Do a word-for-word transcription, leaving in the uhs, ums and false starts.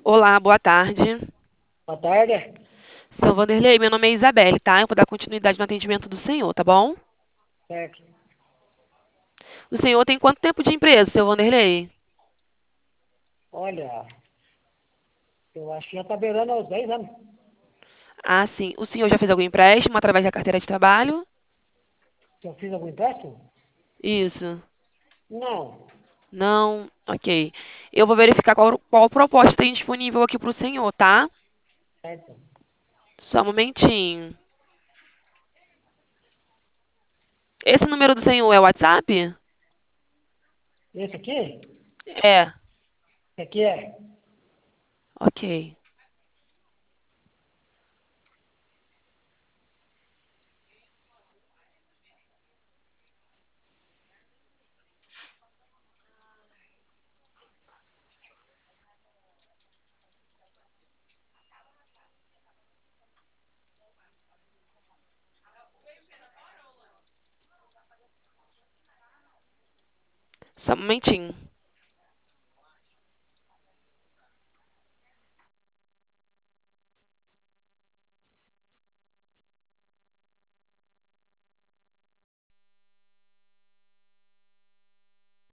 Olá, boa tarde. Boa tarde. Seu Vanderlei, meu nome é Isabelle, tá? Eu vou dar continuidade no atendimento do senhor, tá bom? Certo. O senhor tem quanto tempo de empresa, seu Vanderlei? Olha, eu acho que já está beirando aos dez anos. Ah, sim. O senhor já fez algum empréstimo através da carteira de trabalho? Se eu fiz algum empréstimo? Isso. Não. Não? Ok. Eu vou verificar qual, qual proposta tem disponível aqui para o senhor, tá? Certo. Só um momentinho. Esse número do senhor é o WhatsApp? Esse aqui? É. Esse aqui é. Ok. Só um momentinho.